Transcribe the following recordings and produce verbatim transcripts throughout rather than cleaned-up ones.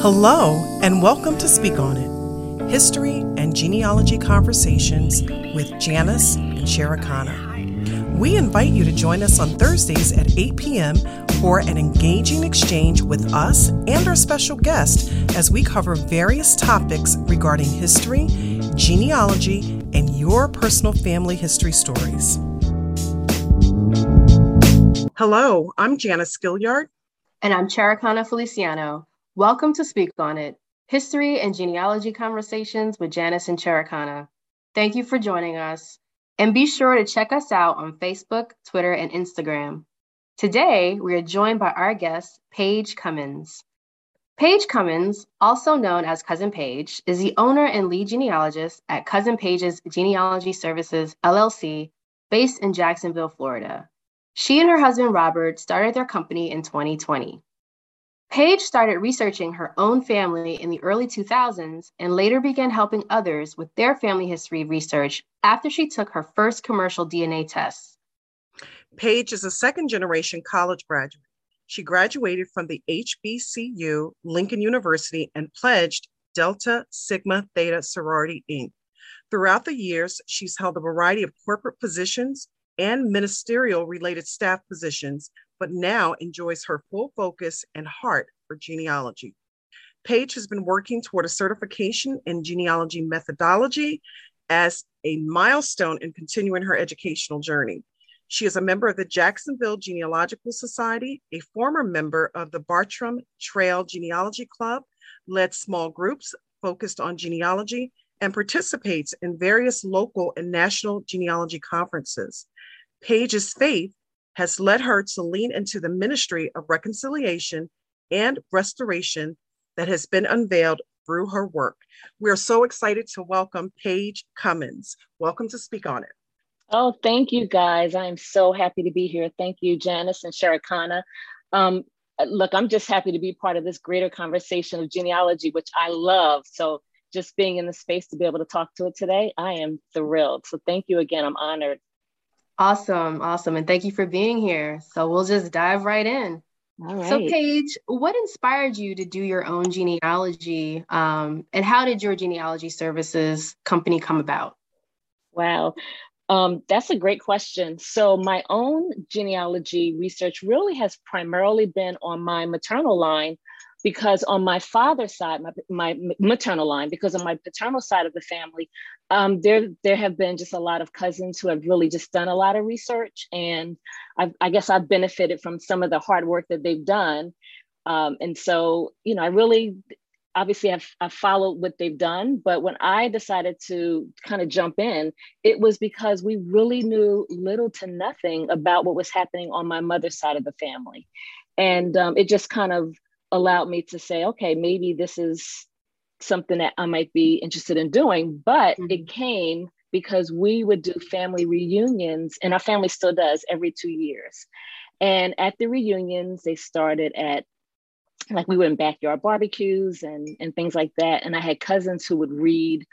Hello, and welcome to Speak On It, History and Genealogy Conversations with Janice and Sherikana. We invite you to join us on Thursdays at eight p.m. for an engaging exchange with us and our special guest as we cover various topics regarding history, genealogy, and your personal family history stories. Hello, I'm Janice Gilliard. And I'm Sherikana Feliciano. Welcome to Speak On It, History and Genealogy Conversations with Janice and Sherikana. Thank you for joining us. And be sure to check us out on Facebook, Twitter, and Instagram. Today, we are joined by our guest, Paige Cummins. Paige Cummins, also known as Cousin Paige, is the owner and lead genealogist at Cousin Paige's Genealogy Services, L L C, based in Jacksonville, Florida. She and her husband, Robert, started their company in twenty twenty. Paige started researching her own family in the early two thousands and later began helping others with their family history research after she took her first commercial D N A test. Paige is a second-generation college graduate. She graduated from the H B C U, Lincoln University, and pledged Delta Sigma Theta Sorority, Incorporated. Throughout the years, she's held a variety of corporate positions and ministerial-related staff positions, but now enjoys her full focus and heart for genealogy. Paige has been working toward a certification in genealogy methodology as a milestone in continuing her educational journey. She is a member of the Jacksonville Genealogical Society, a former member of the Bartram Trail Genealogy Club, led small groups focused on genealogy, and participates in various local and national genealogy conferences. Paige's faith has led her to lean into the ministry of reconciliation and restoration that has been unveiled through her work. We are so excited to welcome Paige Cummins. Welcome to Speak On It. Oh, thank you, guys. I'm so happy to be here. Thank you, Janice and Sherikana. Um, look, I'm just happy to be part of this greater conversation of genealogy, which I love. So just being in the space to be able to talk to it today, I am thrilled. So thank you again. I'm honored. Awesome, awesome. And thank you for being here. So we'll just dive right in. All right. So Paige, what inspired you to do your own genealogy? Um, and how did your genealogy services company come about? Wow. Um, that's a great question. So my own genealogy research really has primarily been on my maternal line, because on my father's side, my, my maternal line, because on my paternal side of the family, um, there, there have been just a lot of cousins who have really just done a lot of research. And I've, I guess I've benefited from some of the hard work that they've done. Um, and so, you know, I really, obviously I've, I've followed what they've done, but when I decided to kind of jump in, it was because we really knew little to nothing about what was happening on my mother's side of the family. And um, it just kind of allowed me to say, okay, maybe this is something that I might be interested in doing. But mm-hmm. It came because we would do family reunions, and our family still does every two years. And at the reunions, they started at, like, we went in backyard barbecues and, and things like that. And I had cousins who would read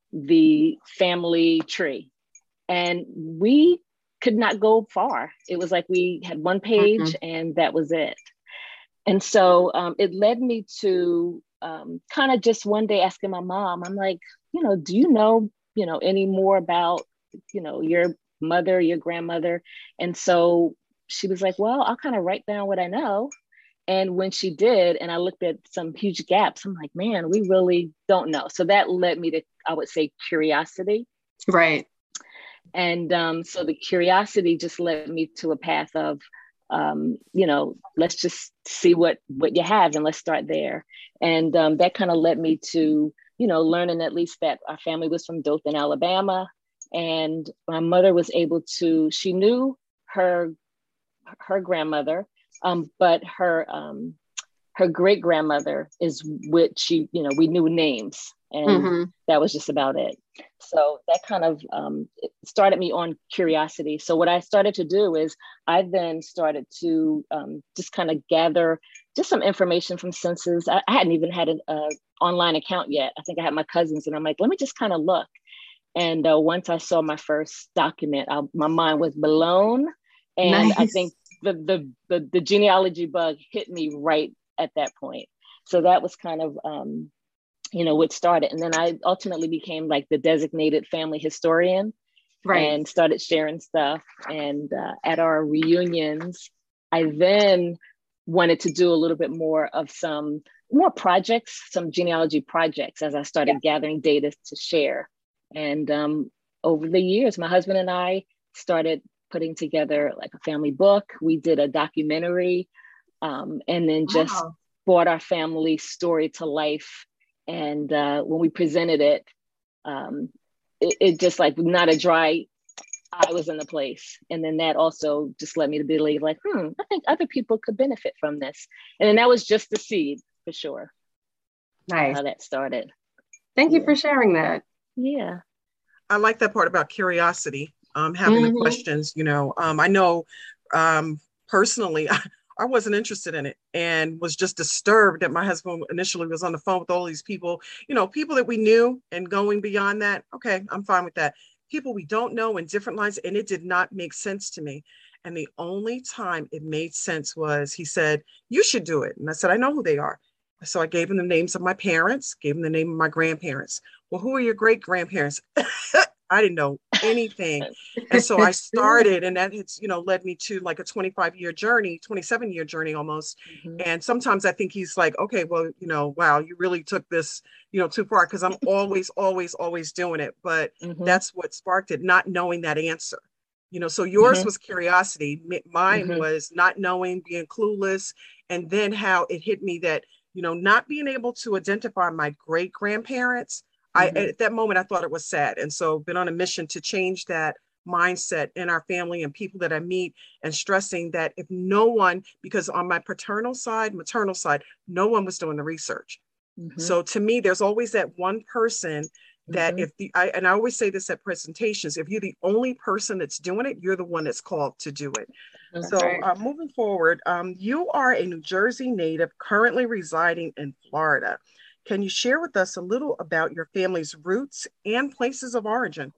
the family tree. And we could not go far. It was like we had one page mm-hmm. and that was it. And so um, it led me to um, kind of just one day asking my mom, I'm like, you know, do you know, you know, any more about, you know, your mother, your grandmother? And so she was like, well, I'll kind of write down what I know. And when she did, and I looked at some huge gaps, I'm like, man, we really don't know. So that led me to, I would say, curiosity. Right. And um, so the curiosity just led me to a path of, um, you know, let's just see what, what you have and let's start there. And um, that kind of led me to, you know, learning at least that our family was from Dothan, Alabama. And my mother was able to, she knew her, her grandmother, um, but her, um, her great grandmother is what she, you know, we knew names, and mm-hmm. that was just about it. So that kind of um, started me on curiosity. So what I started to do is I then started to um, just kind of gather just some information from census. I, I hadn't even had an uh, online account yet. I think I had my cousins, and I'm like, let me just kind of look. And uh, once I saw my first document, I, my mind was blown. And nice. I think the, the the the genealogy bug hit me right at that point. So that was kind of, um, you know, what started. And then I ultimately became like the designated family historian, right, and started sharing stuff. And uh, at our reunions, I then wanted to do a little bit more of some more projects, some genealogy projects, as I started yeah. gathering data to share. And um, over the years, my husband and I started putting together like a family book. We did a documentary, um, and then just wow. brought our family story to life. And uh, when we presented it, um, it, it just like not a dry eye was in the place. And then that also just led me to believe like, hmm, I think other people could benefit from this. And then that was just the seed for sure. Nice. How that started. Thank yeah. you for sharing that. Yeah. I like that part about curiosity, um, having mm-hmm. the questions, you know, um, I know um, personally, I wasn't interested in it and was just disturbed that my husband initially was on the phone with all these people, you know, people that we knew, and going beyond that. Okay, I'm fine with that. People we don't know in different lines. And it did not make sense to me. And the only time it made sense was he said, you should do it. And I said, I know who they are. So I gave him the names of my parents, gave him the name of my grandparents. Well, who are your great grandparents? I didn't know anything. And so I started, and that it's, you know, led me to like a twenty-five year journey, twenty-seven year journey almost. Mm-hmm. And sometimes I think he's like, okay, well, you know, wow, you really took this, you know, too far, because I'm always, always, always doing it. But mm-hmm. that's what sparked it, not knowing that answer. You know, so yours mm-hmm. was curiosity. Mine mm-hmm. was not knowing, being clueless. And then how it hit me that, you know, not being able to identify my great grandparents. I, mm-hmm. at that moment, I thought it was sad. And so been on a mission to change that mindset in our family and people that I meet, and stressing that if no one, because on my paternal side, maternal side, no one was doing the research. Mm-hmm. So to me, there's always that one person that mm-hmm. if the, I, and I always say this at presentations, if you're the only person that's doing it, you're the one that's called to do it. That's so right. uh, moving forward, um, you are a New Jersey native currently residing in Florida. Can you share with us a little about your family's roots and places of origin?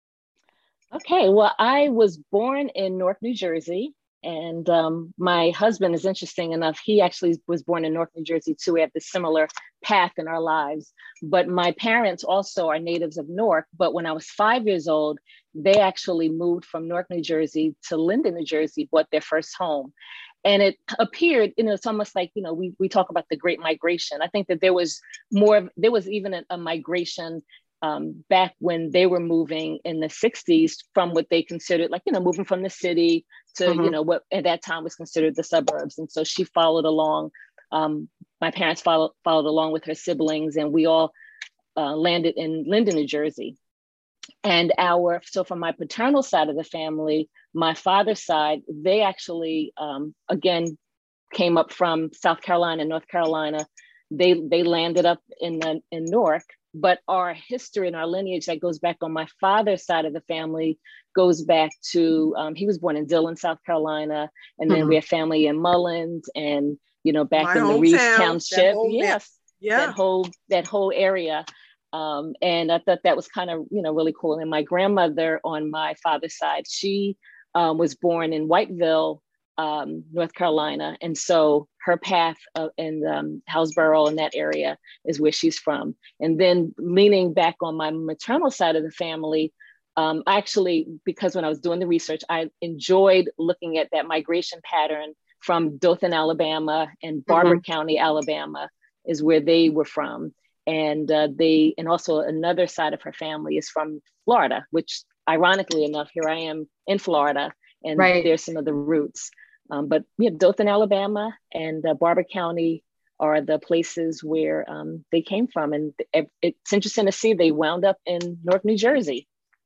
Okay, well, I was born in Newark, New Jersey, and um, my husband is interesting enough. He actually was born in Newark, New Jersey too. We have this similar path in our lives, but my parents also are natives of Newark. But when I was five years old, they actually moved from Newark, New Jersey to Linden, New Jersey, bought their first home. And it appeared, you know, it's almost like, you know, we, we talk about the Great Migration. I think that there was more, there was even a, a migration um, back when they were moving in the sixties from what they considered like, you know, moving from the city to, mm-hmm. you know, what at that time was considered the suburbs. And so she followed along. Um, my parents followed, followed along with her siblings, and we all uh, landed in Linden, New Jersey. And our, so from my paternal side of the family, my father's side, they actually, um, again, came up from South Carolina, North Carolina. They they landed up in the, in Newark, but our history and our lineage that goes back on my father's side of the family goes back to, um, he was born in Dillon, South Carolina. And then mm-hmm. we have family in Mullins and, you know, back my in the Reeves Township. Yes, yeah. that whole, that whole area. Um, and I thought that was kind of, you know, really cool. And my grandmother on my father's side, she um, was born in Whiteville, um, North Carolina. And so her path uh, in um, Hillsborough and that area is where she's from. And then leaning back on my maternal side of the family, um, actually, because when I was doing the research, I enjoyed looking at that migration pattern from Dothan, Alabama, and Barber mm-hmm. County, Alabama is where they were from. And uh, they, and also another side of her family is from Florida, which ironically enough, here I am in Florida, and right. there's some of the roots. Um, but we have Dothan, Alabama, and uh, Barber County are the places where um, they came from. And it, it's interesting to see they wound up in Newark, New Jersey.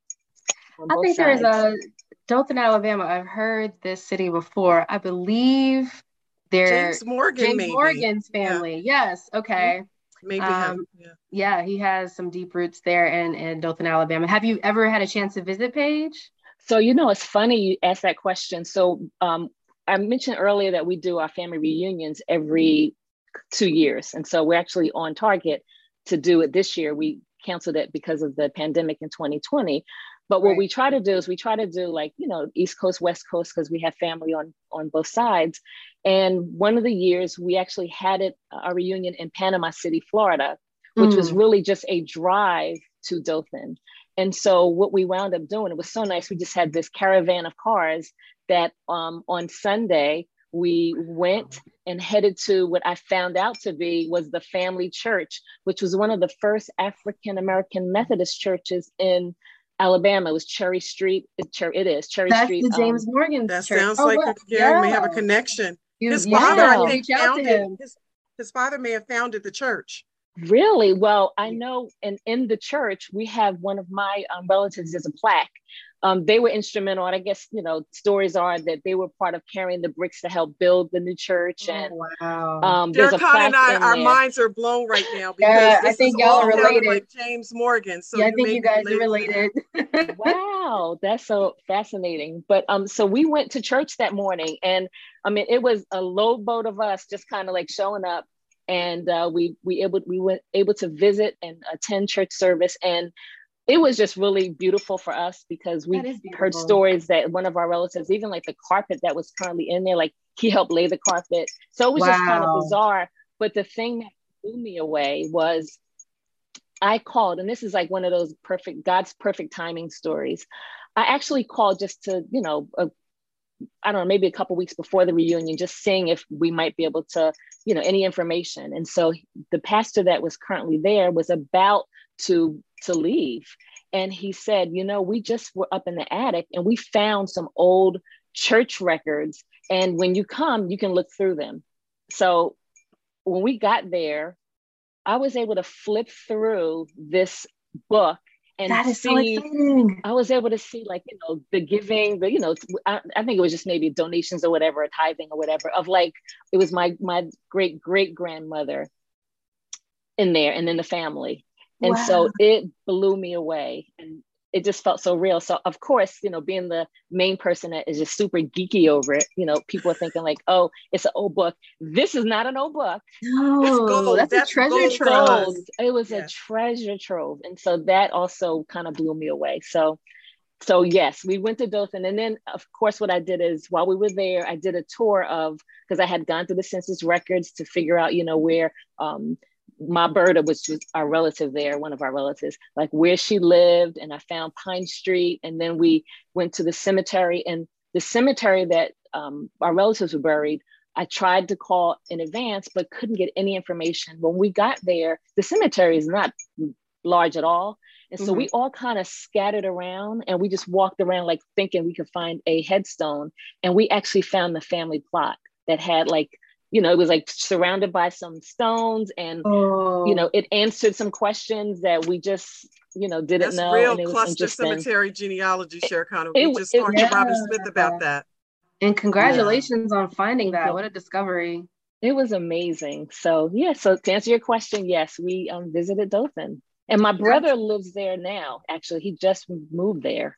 I think sides. There's a Dothan, Alabama. I've heard this city before. I believe they're James Morgan, James maybe. Morgan's family. Yeah. Yes. Okay. Mm-hmm. Maybe um, him. Yeah. yeah, he has some deep roots there in, in Dothan, Alabama. Have you ever had a chance to visit Paige? So, you know, it's funny you asked that question. So um, I mentioned earlier that we do our family reunions every two years. And so we're actually on target to do it this year. We canceled it because of the pandemic in twenty twenty. But what Right. we try to do is we try to do like, you know, East Coast, West Coast, because we have family on, on both sides. And one of the years we actually had it, a reunion in Panama City, Florida, which was Mm. really just a drive to Dothan. And so what we wound up doing, it was so nice. We just had this caravan of cars that um, on Sunday, we went and headed to what I found out to be was the Family Church, which was one of the first African-American Methodist churches in Alabama. It was Cherry Street. It, it is Cherry That's Street. the James um, Morgan That church. sounds Oh, like, look. yeah, we may have a Yeah. connection. You, His yeah, father, I Wow. think, reach out to founded, him. his, his father may have founded the church. Really? Well, I know, and in the church, we have one of my um, relatives as a plaque. Um, they were instrumental, and I guess, you know, stories are that they were part of carrying the bricks to help build the new church. And Oh, wow. um, there's a Jericana plaque and I, in our there. minds are blown right now because Yeah, I this think is y'all all are sounding related. like James Morgan. So Yeah, I you think may you be guys are related. related. Wow, that's so fascinating. But um, so we went to church that morning, and I mean, it was a low boat of us just kind of like showing up, and uh, we we able we went able to visit and attend church service, and it was just really beautiful for us because we That is heard beautiful. stories that one of our relatives, even like the carpet that was currently in there, like he helped lay the carpet. So it was just kind of Wow. bizarre. But the thing that blew me away was I called, and this is like one of those perfect, God's perfect timing stories. I actually called just to, you know, a, I don't know, maybe a couple weeks before the reunion, just seeing if we might be able to, you know, any information. And so the pastor that was currently there was about to, to leave. And he said, you know, we just were up in the attic and we found some old church records. And when you come, you can look through them. So when we got there, I was able to flip through this book and That is so see, exciting. I was able to see like, you know, the giving, the, you know, I, I think it was just maybe donations or whatever, or tithing or whatever of like, it was my, my great, great grandmother in there and then the family. And Wow. so it blew me away and it just felt so real. So of course, you know, being the main person that is just super geeky over it, you know, people are thinking like, oh, it's an old book. This is not an old book. It's No, gold. that's a That's treasure gold to trove. us. Gold. It was Yes. a treasure trove. And so that also kind of blew me away. So, so yes, we went to Dothan. And then of course, what I did is while we were there, I did a tour of, because I had gone through the census records to figure out, you know, where um, Ma Berta, which was our relative there, one of our relatives, like where she lived. And I found Pine Street. And then we went to the cemetery, and the cemetery that um, our relatives were buried, I tried to call in advance, but couldn't get any information. When we got there, the cemetery is not large at all. And so Mhm. we all kind of scattered around and we just walked around like thinking we could find a headstone. And we actually found the family plot that had like, you know, it was like surrounded by some stones, and, Oh, you know, it answered some questions that we just, you know, didn't That's know. real And it was cluster interesting. cemetery genealogy, Sherikana. It, We just it, talked yeah. to Robin Smith about that. And congratulations Yeah. on finding Thank that. you. What a discovery. It was amazing. So yeah, so to answer your question, yes, we um, visited Dothan. And my brother lives there now. Actually, he just moved there.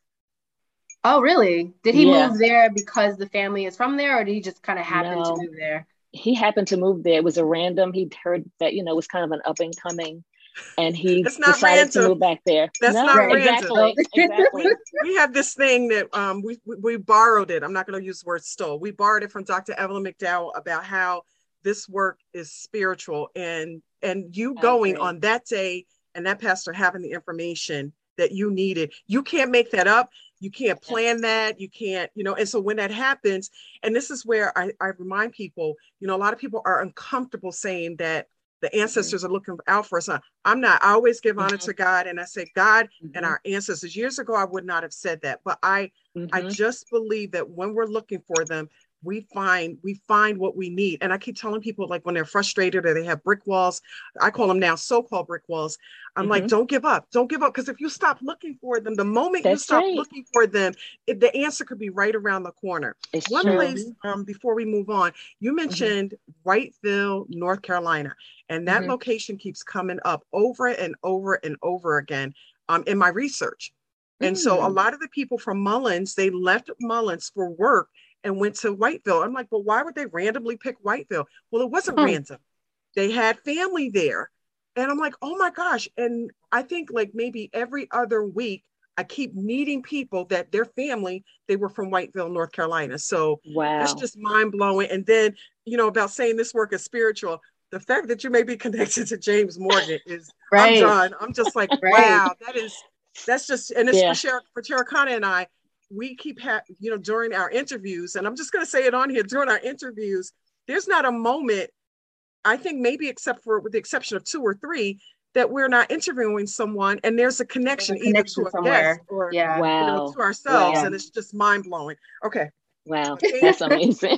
Oh, really? Did he Yeah. move there because the family is from there, or did he just kind of happen No. to move there? He happened to move there. It was a random, he'd heard that, you know, it was kind of an up and coming, and he It's not decided to random. move back there. That's no, not Right. random. exactly, exactly. We have this thing that um, we, we we borrowed it. I'm not going to use the word stole. We borrowed it from Doctor Evelyn McDowell about how this work is spiritual, and and you I going agree. on that day and that pastor having the information that you needed. You can't make that up. You can't plan that. You can't, you know, and so when that happens, and this is where I, I remind people, you know, a lot of people are uncomfortable saying that the ancestors mm-hmm. are looking out for us. I'm not. I always give honor mm-hmm. to God, and I say God mm-hmm. and our ancestors. Years ago, I would not have said that, but I, mm-hmm. I just believe that when we're looking for them, we find we find what we need. And I keep telling people, like when they're frustrated or they have brick walls, I call them now so-called brick walls. I'm mm-hmm. like, don't give up, don't give up, because if you stop looking for them, the moment That's you stop right. looking for them, it, the answer could be right around the corner. It's One true. place um, before we move on, you mentioned mm-hmm. Whiteville, North Carolina. And that mm-hmm. location keeps coming up over and over and over again um, in my research. And mm. so a lot of the people from Mullins, they left Mullins for work and went to Whiteville. I'm like, well, why would they randomly pick Whiteville? Well, it wasn't hmm. random. They had family there. And I'm like, oh my gosh. And I think like maybe every other week, I keep meeting people that their family, they were from Whiteville, North Carolina. So that's Wow. just mind blowing. And then, you know, about saying this work is spiritual. The fact that you may be connected to James Morgan is, right. I'm done. I'm just like, right. wow, that is, that's just, and it's Yeah. for, Sher- for Chericana and I, we keep, ha- you know, during our interviews, and I'm just going to say it on here, during our interviews, there's not a moment, I think maybe except for, with the exception of two or three, that we're not interviewing someone and there's a connection, there's a connection either to a somewhere. guest or yeah. Wow. you know, to ourselves. Wow. And it's just mind blowing. Okay. Wow. That's amazing.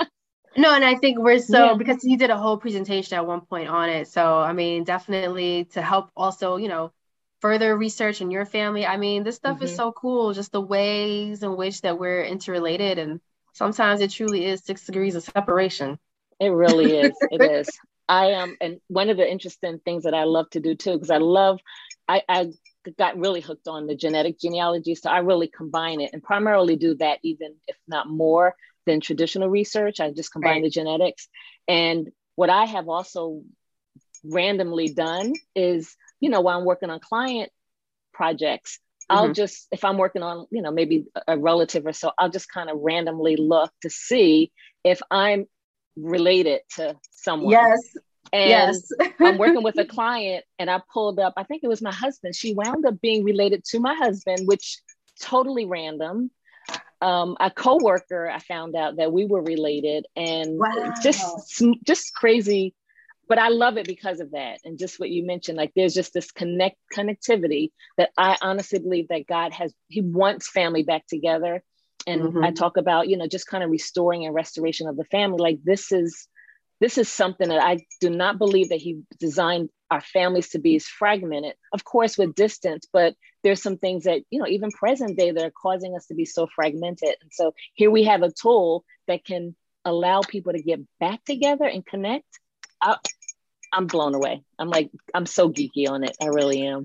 No, and I think we're so, Yeah. because you did a whole presentation at one point on it. So, I mean, definitely to help also, you know, further research in your family. I mean, this stuff mm-hmm. is so cool, just the ways in which that we're interrelated. And sometimes it truly is six degrees of separation. It really is. It is. I am. Um, and one of the interesting things that I love to do too, because I love, I, I got really hooked on the genetic genealogy. So I really combine it and primarily do that, even if not more than traditional research. I just combine right. the genetics. And what I have also randomly done is, you know, while I'm working on client projects, mm-hmm. I'll just, if I'm working on, you know, maybe a relative or so, I'll just kind of randomly look to see if I'm related to someone. Yes. And yes. I'm working with a client and I pulled up, I think it was my husband. She wound up being related to my husband, which totally random. Um, a coworker, I found out that we were related, and wow. just, just crazy. But I love it because of that. And just what you mentioned, like there's just this connect connectivity that I honestly believe that God has, he wants family back together. And mm-hmm. I talk about, you know, just kind of restoring and restoration of the family. Like this is, this is something that I do not believe that he designed our families to be as fragmented, of course, with distance, but there's some things that, you know, even present day that are causing us to be so fragmented. And so here we have a tool that can allow people to get back together and connect. I, I'm blown away. I'm like, I'm so geeky on it. I really am.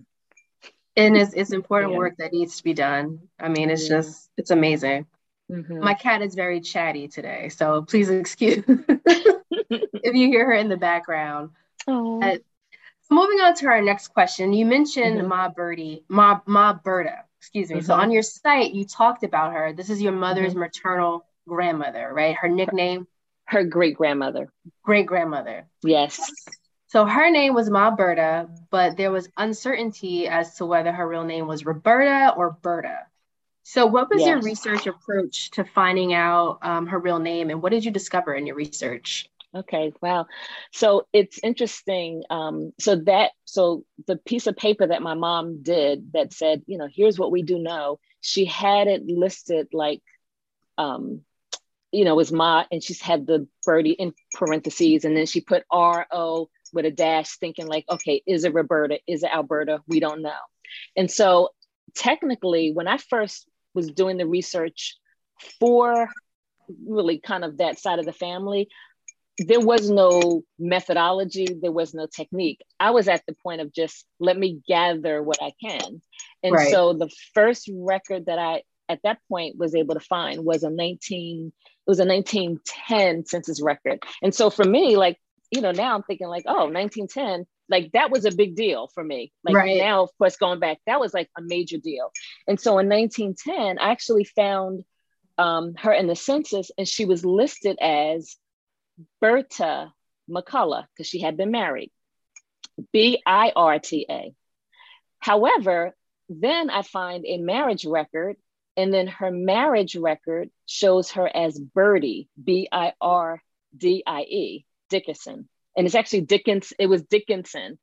And it's, it's important yeah. work that needs to be done. I mean, it's yeah. just, it's amazing. Mm-hmm. My cat is very chatty today, so please excuse if you hear her in the background. Uh, moving on to our next question, you mentioned mm-hmm. Ma Birdie, Ma, Ma Berta, excuse me. Mm-hmm. So on your site, you talked about her. This is your mother's mm-hmm. maternal grandmother, right? Her nickname? Her, her great-grandmother. Great-grandmother. Yes. So her name was Ma Berta, but there was uncertainty as to whether her real name was Roberta or Berta. So what was yes. your research approach to finding out um, her real name, and what did you discover in your research? Okay, wow. So it's interesting. Um, so that, so the piece of paper that my mom did that said, you know, here's what we do know, she had it listed like, um, you know, it was Ma, and she's had the Birdie in parentheses, and then she put R O with a dash, thinking like, okay, is it Roberta? Is it Alberta? We don't know. And so technically, when I first was doing the research for really kind of that side of the family, there was no methodology, there was no technique. I was at the point of just, let me gather what I can. And right. so the first record that I, at that point, was able to find was a nineteen, it was a nineteen ten census record. And so for me, like, you know, now I'm thinking like, oh, nineteen ten, like that was a big deal for me. Like right. now, of course, going back, that was like a major deal. And so in nineteen ten, I actually found um, her in the census, and she was listed as Berta McCullough because she had been married, B I R T A. However, then I find a marriage record, and then her marriage record shows her as Birdie, B I R D I E, Dickinson. And it's actually Dickens, it was Dickinson.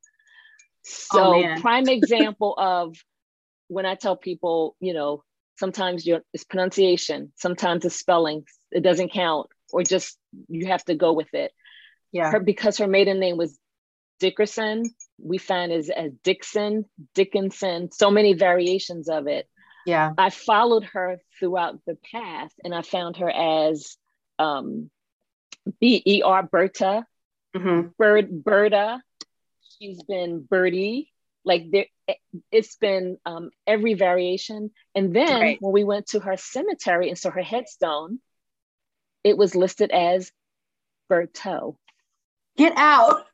So oh, prime example of when I tell people, you know, sometimes your it's pronunciation, sometimes it's spelling, it doesn't count, or just you have to go with it. Yeah. Her, because her maiden name was Dickerson, we find as as Dixon, Dickinson, so many variations of it. Yeah. I followed her throughout the path, and I found her as um, B E R Berta, mm-hmm. Bird Berta. She's been Birdie. Like there, it's been um, every variation. And then right. when we went to her cemetery and saw her headstone, it was listed as Berto. Get out.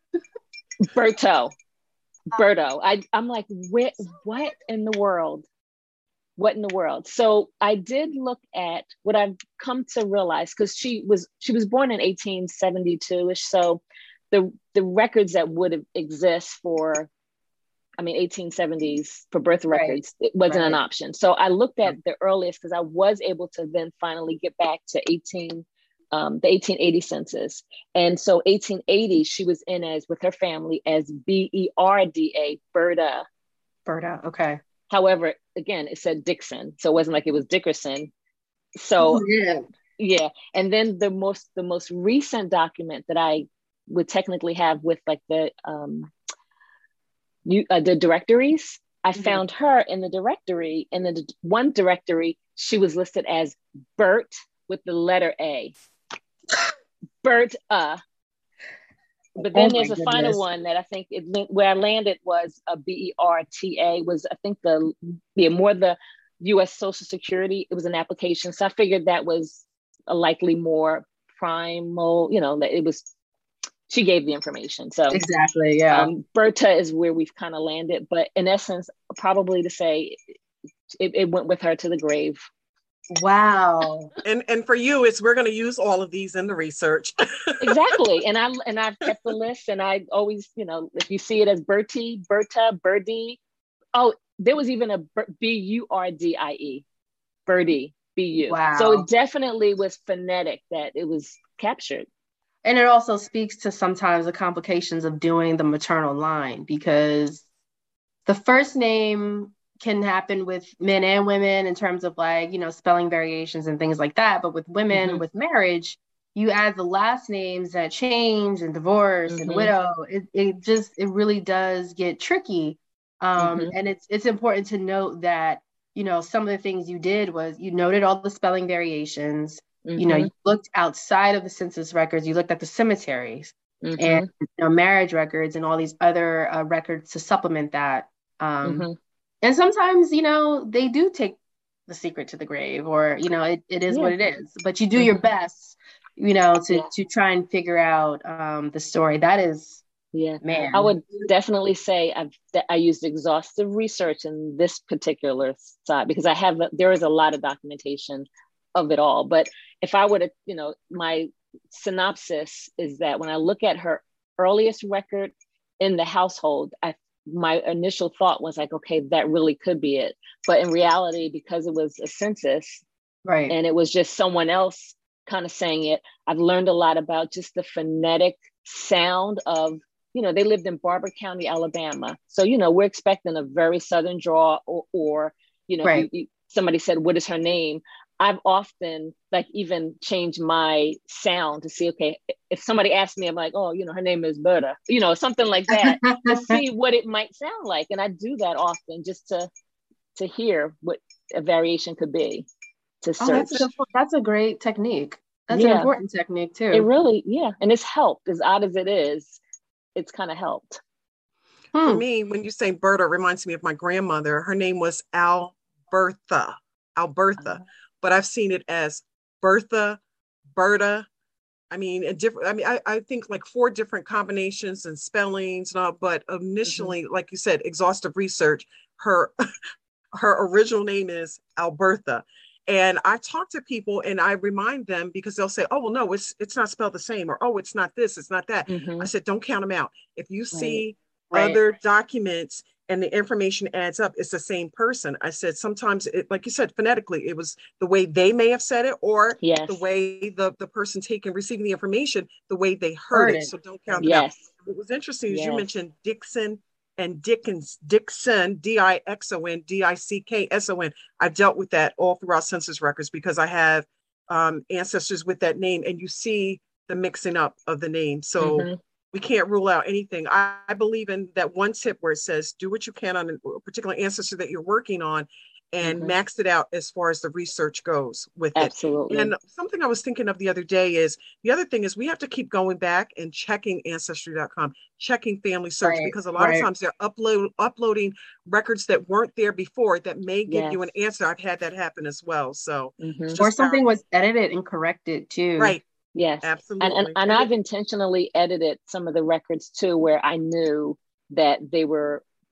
Berto. Berto. I, I'm like, where, what in the world? what in the world? So I did look at what I've come to realize, because she was she was born in eighteen seventy-two-ish. So the the records that would exist for, I mean, eighteen seventies for birth records, right. It wasn't right. an option. So I looked at the earliest, because I was able to then finally get back to eighteen, um, the eighteen eighty census. And so eighteen eighty, she was in as, with her family, as B E R D A, Berta. Berta, okay. However, again, it said Dixon. So it wasn't like it was Dickerson. So oh, yeah. yeah. And then the most, the most recent document that I would technically have with like the, um, You, uh, the directories, I mm-hmm. found her in the directory. In the d- one directory, she was listed as Bert with the letter A. Bert, uh. But then oh there's a goodness. final one that I think it where I landed was a B E R T A, was I think the yeah, more the U S Social Security. It was an application. So I figured that was a likely more primal, you know, that it was, she gave the information. So exactly, yeah. Um, Berta is where we've kind of landed, but in essence, probably to say it, it went with her to the grave. Wow. And and for you, it's we're going to use all of these in the research. Exactly. And I and I've kept the list, and I always, you know, if you see it as Bertie, Berta, Birdie. Oh, there was even a B U R D I E, Birdie, B U. Wow. So it definitely was phonetic that it was captured. And it also speaks to sometimes the complications of doing the maternal line, because the first name can happen with men and women in terms of like, you know, spelling variations and things like that. But with women, mm-hmm. with marriage, you add the last names that change and divorce mm-hmm. and widow. It it just, it really does get tricky. Um, mm-hmm. And it's it's important to note that, you know, some of the things you did was you noted all the spelling variations. Mm-hmm. You know, you looked outside of the census records, you looked at the cemeteries mm-hmm. and, you know, marriage records and all these other uh, records to supplement that. Um, mm-hmm. And sometimes, you know, they do take the secret to the grave, or, you know, it, it is yeah. what it is. But you do mm-hmm. your best, you know, to, yeah. to try and figure out um, the story. That is, yeah, man. I would definitely say I've, that I used exhaustive research in this particular side, because I have, there is a lot of documentation of it all. But if I were to, you know, my synopsis is that when I look at her earliest record in the household, I, my initial thought was like, okay, that really could be it. But in reality, because it was a census, right, and it was just someone else kind of saying it, I've learned a lot about just the phonetic sound of, you know, they lived in Barber County, Alabama. So, you know, we're expecting a very Southern draw, or, or you know, right. you, you, somebody said, what is her name? I've often like even changed my sound to see, okay, if somebody asks me, I'm like, oh, you know, her name is Berta, you know, something like that, to see what it might sound like. And I do that often just to to hear what a variation could be, to search. Oh, that's, a, that's a great technique. That's yeah. an important technique too. It really, yeah. And it's helped, as odd as it is, it's kind of helped. Hmm. For me, when you say Berta, it reminds me of my grandmother. Her name was Albertha, Albertha. Uh-huh. But I've seen it as Bertha, Berta. I mean, a different. I mean, I, I think like four different combinations and spellings and all. But initially, mm-hmm. like you said, exhaustive research. Her, her original name is Albertha, and I talk to people and I remind them, because they'll say, "Oh, well, no, it's it's not spelled the same," or "Oh, it's not this, it's not that." Mm-hmm. I said, "Don't count them out. If you see right. other right. documents and the information adds up, it's the same person." I said, sometimes, it, like you said, phonetically, it was the way they may have said it, or yes. the way the, the person taking, receiving the information, the way they heard, heard it. it. So don't count yes. it out. What was interesting is yes. you mentioned Dixon and Dickens, Dixon, D I X O N, D I C K S O N. I've dealt with that all throughout census records, because I have um, ancestors with that name, and you see the mixing up of the name. So mm-hmm. we can't rule out anything. I, I believe in that one tip where it says, do what you can on a particular ancestor that you're working on, and mm-hmm. max it out as far as the research goes with Absolutely. it. And something I was thinking of the other day is, the other thing is we have to keep going back and checking ancestry dot com, checking Family Search, right. because a lot right. of times they're upload, uploading records that weren't there before that may give yes. you an answer. I've had that happen as well. So, mm-hmm. or something was edited and corrected too. Right. Yes, absolutely. And, and, and I've intentionally edited some of the records too, where I knew that they were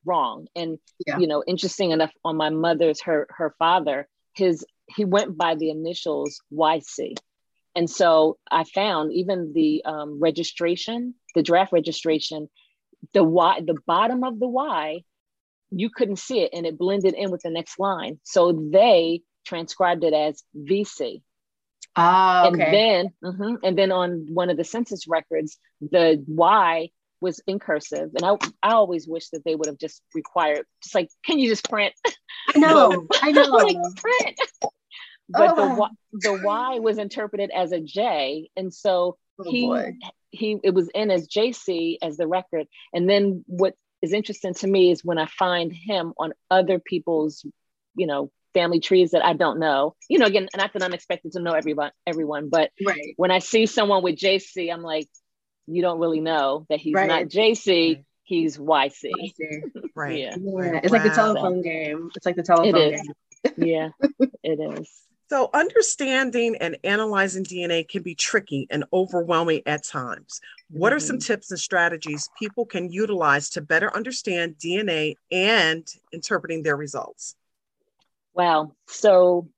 wrong. And, Yeah. you know, interesting enough, on my mother's, her, her father, his, he went by the initials Y C. And so I found even the um, registration, the draft registration, the Y, the bottom of the Y, you couldn't see it, and it blended in with the next line. So they transcribed it as V C. Ah, okay. And then, mm-hmm, and then on one of the census records, the Y was in cursive. And I, I always wish that they would have just required, just like, can you just print? I know, I know. Like, print. But Oh. the Y, the Y was interpreted as a J, and so Oh, he boy. he it was in as J C as the record. And then what is interesting to me is when I find him on other people's, you know, family trees that I don't know. You know, again, not that I'm expected to know everyone, everyone, but right. when I see someone with J C, I'm like, you don't really know that he's right. not J C, right. he's Y C. Y C. Right. Yeah. Yeah. Right. It's wow. like the Wow. telephone game. It's like the telephone it is. game. Yeah, it is. So understanding and analyzing D N A can be tricky and overwhelming at times. What mm-hmm. are some tips and strategies people can utilize to better understand D N A and interpreting their results? Wow. So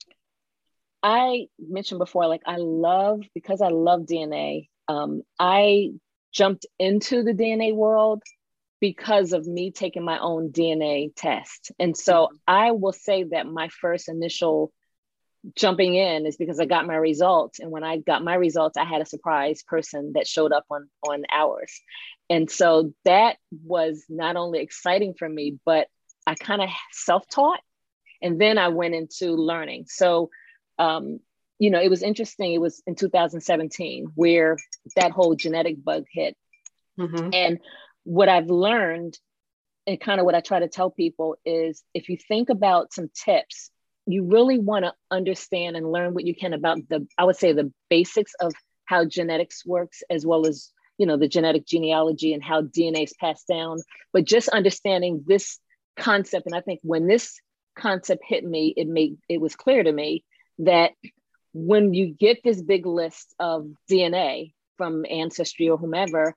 I mentioned before, like I love, because I love D N A, um, I jumped into the D N A world because of me taking my own D N A test. And so mm-hmm. I will say that my first initial jumping in is because I got my results. And when I got my results, I had a surprise person that showed up on, on ours. And so that was not only exciting for me, but I kind of self-taught. And then I went into learning. So, um, you know, it was interesting. It was in two thousand seventeen where that whole genetic bug hit. Mm-hmm. And what I've learned, and kind of what I try to tell people, is if you think about some tips, you really want to understand and learn what you can about the, I would say, the basics of how genetics works, as well as, you know, the genetic genealogy and how D N A is passed down. But just understanding this concept. And I think when this concept hit me, it made, it was clear to me that when you get this big list of D N A from ancestry or whomever,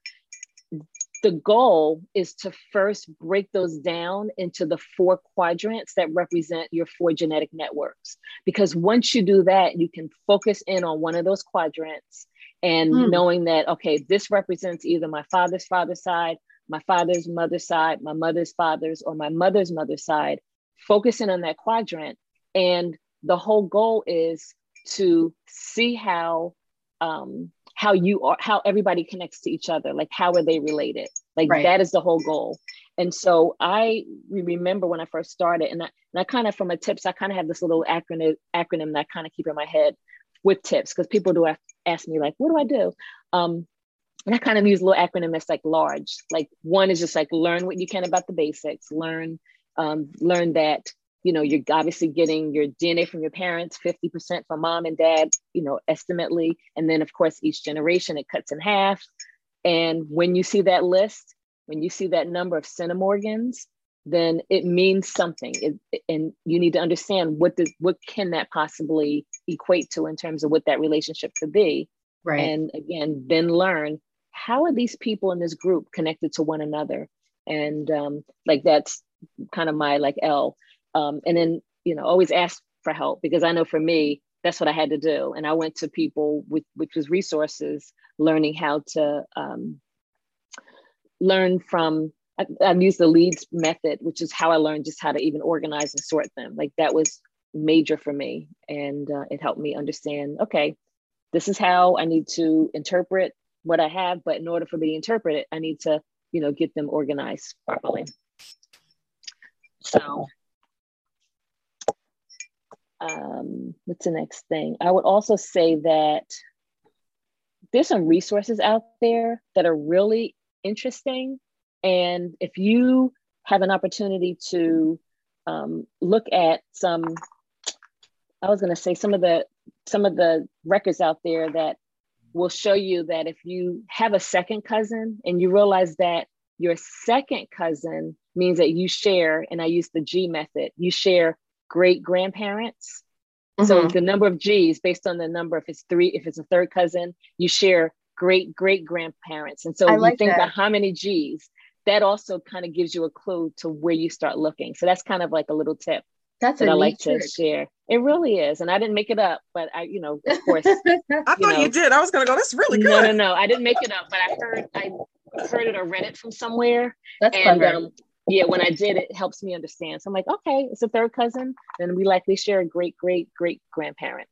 the goal is to first break those down into the four quadrants that represent your four genetic networks. Because once you do that, you can focus in on one of those quadrants and mm. knowing that, okay, this represents either my father's father's side, my father's mother's side, my mother's father's, or my mother's mother's side, focusing on that quadrant. And the whole goal is to see how, um, how you are, how everybody connects to each other. Like, how are they related? Like, right. That is the whole goal. And so I remember when I first started, and I, and I kind of, from a tips, I kind of have this little acronym, acronym that I kind of keep in my head with tips, because people do ask me, like, what do I do? Um, and I kind of use a little acronym that's like large. Like, one is just like, learn what you can about the basics, learn, um, learn that, you know, you're obviously getting your D N A from your parents, fifty percent from mom and dad, you know, estimately. And then of course, each generation, it cuts in half. And when you see that list, when you see that number of centimorgans, then it means something. It, and you need to understand what does, what can that possibly equate to in terms of what that relationship could be. Right. And again, then learn, how are these people in this group connected to one another? And um, like, that's kind of my like L. Um, and then, you know, always ask for help, because I know for me, that's what I had to do. And I went to people with, which was resources, learning how to um, learn from, I, I've used the LEADS method, which is how I learned just how to even organize and sort them. Like, that was major for me. And uh, it helped me understand, okay, this is how I need to interpret what I have. But in order for me to interpret it, I need to, you know, get them organized properly. So, Um, what's the next thing? I would also say that there's some resources out there that are really interesting. And if you have an opportunity to um, look at some, I was going to say some of the, some of the records out there that will show you that if you have a second cousin and you realize that your second cousin means that you share, and I use the G method, you share great grandparents. Mm-hmm. So the number of G's based on the number, if it's three, if it's a third cousin, you share great great grandparents. And so I you like think that. About how many G's, that also kind of gives you a clue to where you start looking. So that's kind of like a little tip That's that a I neat like to trick. share. It really is. And I didn't make it up, but I, you know, of course, I you thought know, you did. I was going to go, that's really no, no, good. no, I didn't make it up, but I heard, I heard it or read it from somewhere. That's and clever. um, yeah, when I did, it helps me understand. So I'm like, okay, it's a third cousin, then we likely share a great, great, great grandparent,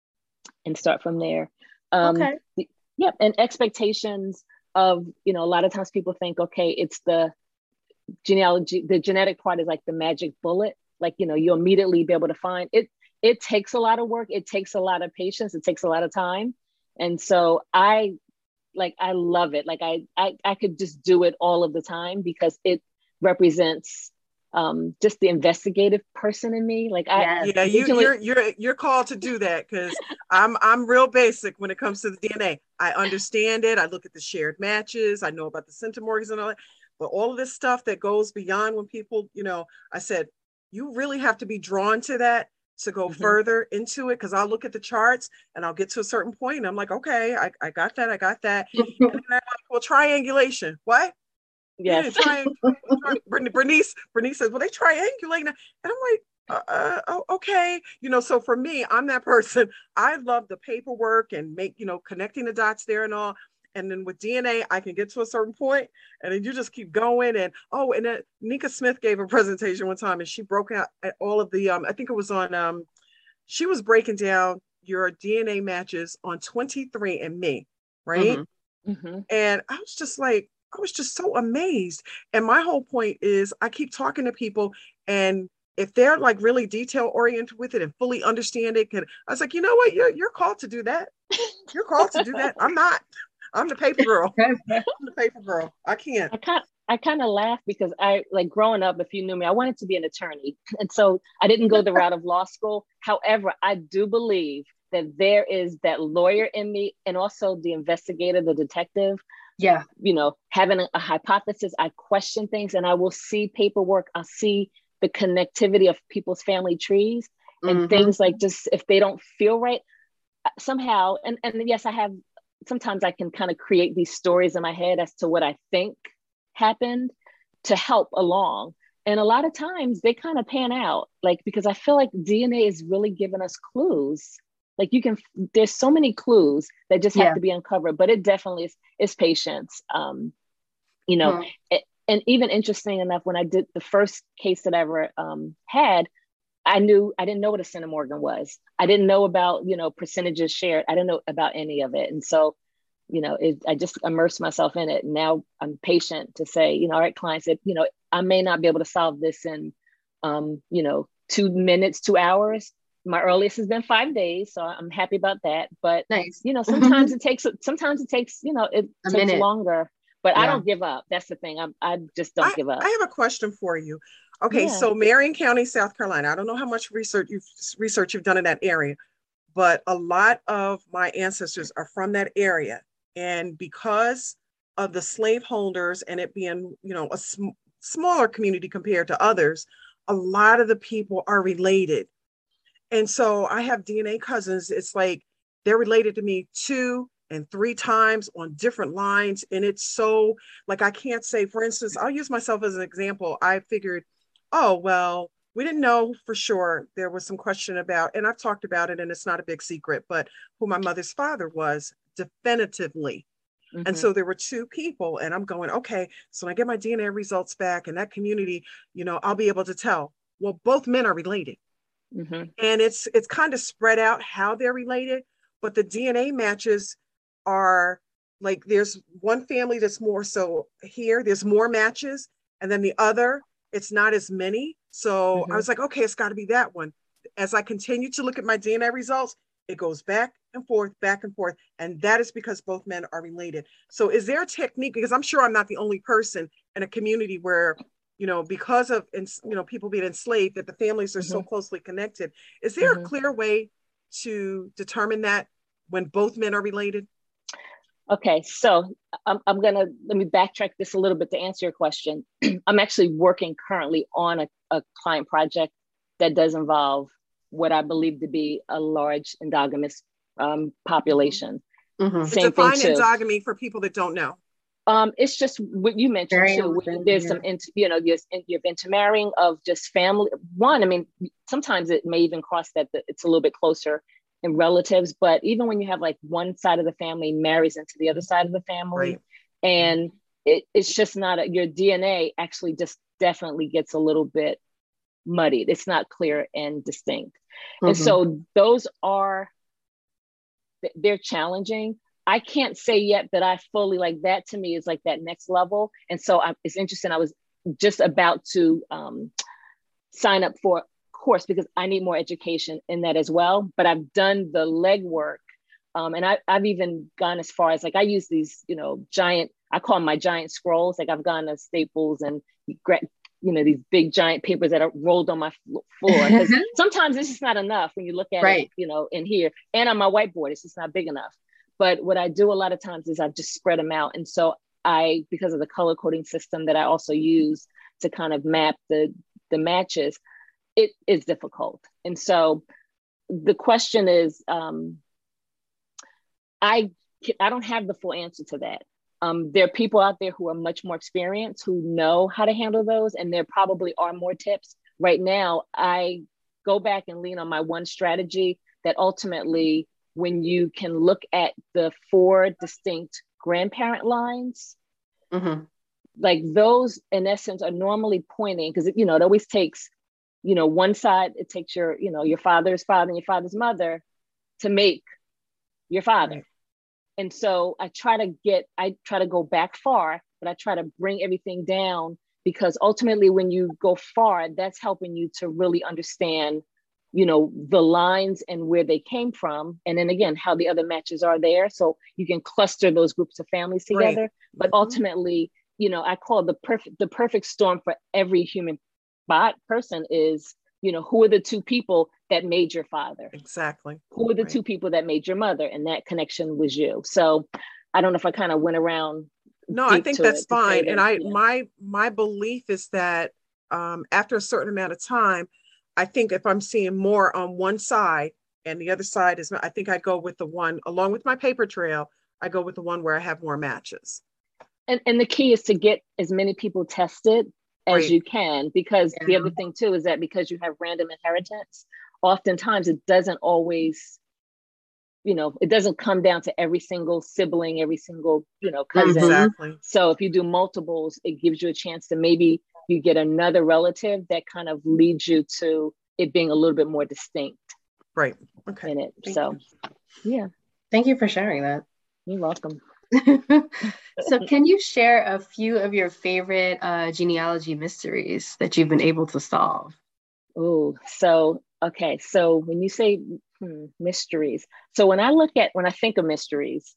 and start from there. Um, Okay. the- Yep, and expectations of, you know, a lot of times people think, okay, it's the genealogy, the genetic part is like the magic bullet. Like, you know, you immediately be able to find it. It takes a lot of work. It takes a lot of patience. It takes a lot of time. And so I like, I love it. Like I, I, I could just do it all of the time because it represents um, just the investigative person in me. Like I, Yes. Yeah, you originally, you're you're you're called to do that because I'm I'm real basic when it comes to the D N A. I understand it. I look at the shared matches. I know about the centimorgans and all that. But all of this stuff that goes beyond when people, you know, I said, you really have to be drawn to that to go Mhm. further into it because I'll look at the charts and I'll get to a certain point and I'm like, okay, I, I got that, I got that. And then I'm like, well, triangulation. What? Yeah, yes. try, try, try. Bernice, Bernice says, well, they triangulate now. And I'm like, uh, uh, oh, okay. You know, so for me, I'm that person. I love the paperwork and make, you know, connecting the dots there and all. And then with D N A, I can get to a certain point and then you just keep going. And, oh, and then Nika Smith gave a presentation one time and she broke out all of the, um, I think it was on, um, she was breaking down your D N A matches on twenty-three and me, right? Mm-hmm. Mm-hmm. And I was just like, I was just so amazed. And my whole point is I keep talking to people and if they're like really detail oriented with it and fully understand it, can I was like, you know what? You're you're called to do that. You're called to do that. I'm not. I'm the paper girl. I'm the paper girl. I can't. I kind I kind of laugh because I like growing up, if you knew me, I wanted to be an attorney. And so I didn't go the route of law school. However, I do believe that there is that lawyer in me and also the investigator, the detective. Yeah. You know, having a, a hypothesis, I question things and I will see paperwork. I'll see the connectivity of people's family trees and Mm-hmm. things like just if they don't feel right somehow. And, and yes, I have, sometimes I can kind of create these stories in my head as to what I think happened to help along. And a lot of times they kind of pan out, like, because I feel like D N A is really giving us clues. Like you can, there's so many clues that just have Yeah. to be uncovered, but it definitely is, is patience. Um, you know, Hmm. it, and even interesting enough, when I did the first case that I ever um, had, I knew, I didn't know what a centimorgan was. I didn't know about, you know, percentages shared. I didn't know about any of it. And so, you know, it, I just immersed myself in it. And now I'm patient to say, you know, all right, clients, if, you know, I may not be able to solve this in, um, you know, two minutes, two hours. My earliest has been five days. So I'm happy about that. But, Nice. you know, sometimes it takes, sometimes it takes, you know, it A takes minute. longer, but I Yeah. don't give up. That's the thing. I, I just don't I, give up. I have a question for you. Okay, Yeah. so Marion County, South Carolina. I don't know how much research you've research you've done in that area, but a lot of my ancestors are from that area. And because of the slaveholders and it being, you know, a sm- smaller community compared to others, a lot of the people are related. And so I have D N A cousins. It's like they're related to me two and three times on different lines. And it's so like I can't say, for instance, I'll use myself as an example. I figured, oh, well, we didn't know for sure. There was some question about, and I've talked about it and it's not a big secret, but who my mother's father was definitively. Mm-hmm. And so there were two people, and I'm going, okay, so when I get my D N A results back in that community, you know, I'll be able to tell. Well, both men are related. Mm-hmm. And it's it's kind of spread out how they're related, but the D N A matches are like there's one family that's more so here, there's more matches, and then the other, it's not as many. So Mm-hmm. I was like, okay, it's got to be that one. As I continue to look at my D N A results, it goes back and forth, back and forth. And that is because both men are related. So is there a technique? Because I'm sure I'm not the only person in a community where, you know, because of, you know, people being enslaved, that the families are Mm-hmm. so closely connected. Is there Mm-hmm. a clear way to determine that when both men are related? Okay, so I'm, I'm gonna, let me backtrack this a little bit to answer your question. I'm actually working currently on a, a client project that does involve what I believe to be a large endogamous um, population. Mm-hmm. Same thing Define too. endogamy for people that don't know. Um, it's just what you mentioned Very too. open, There's yeah. some, inter, you know, there's you have intermarrying of just family. One, I mean, sometimes it may even cross that the, it's a little bit closer in relatives, but even when you have like one side of the family marries into the other side of the family, Right. and it, it's just not a, your D N A actually just definitely gets a little bit muddied. It's not clear and distinct, mm-hmm. and so those are they're challenging. I can't say yet that I fully like that. To me is like that next level. And so I'm, it's interesting. I was just about to um, sign up for a course because I need more education in that as well. But I've done the legwork. Um, and I, I've even gone as far as like, I use these, you know, giant, I call them my giant scrolls. Like I've gone to Staples and, you know, these big giant papers that are rolled on my floor. Because sometimes it's just not enough when you look at right. it, you know, in here and on my whiteboard, it's just not big enough. But what I do a lot of times is I just spread them out. And so I, because of the color coding system that I also use to kind of map the, the matches, it is difficult. And so the question is, um, I, I don't have the full answer to that. Um, there are people out there who are much more experienced, who know how to handle those. And there probably are more tips. Right now, I go back and lean on my one strategy that ultimately, when you can look at the four distinct grandparent lines, mm-hmm. like those in essence are normally pointing, because you know it always takes, you know, one side, it takes your, you know, your father's father and your father's mother to make your father. Right. And so I try to get, I try to go back far, but I try to bring everything down, because ultimately when you go far, that's helping you to really understand, you know, the lines and where they came from. And then again, how the other matches are there. So you can cluster those groups of families together. Right. But mm-hmm. ultimately, you know, I call the perfect, the perfect storm for every human bot person is, you know, who are the two people that made your father? Exactly. Who are the right. two people that made your mother? And that connection was you. So I don't know if I kind of went around. No, I think that's fine. That, and I, yeah. my, my belief is that um, after a certain amount of time, I think if I'm seeing more on one side and the other side is not, I think I go with the one, along with my paper trail, I go with the one where I have more matches. And, and the key is to get as many people tested as right. you can, because yeah. the other thing too is that because you have random inheritance, oftentimes it doesn't always, you know, it doesn't come down to every single sibling, every single, you know, cousin. Exactly. So if you do multiples, it gives you a chance to maybe you get another relative that kind of leads you to it being a little bit more distinct. Right. Okay. In it. Thank so, you. yeah. Thank you for sharing that. You're welcome. So can you share a few of your favorite uh, genealogy mysteries that you've been able to solve? Oh, so, okay. So when you say hmm, mysteries, so when I look at, when I think of mysteries,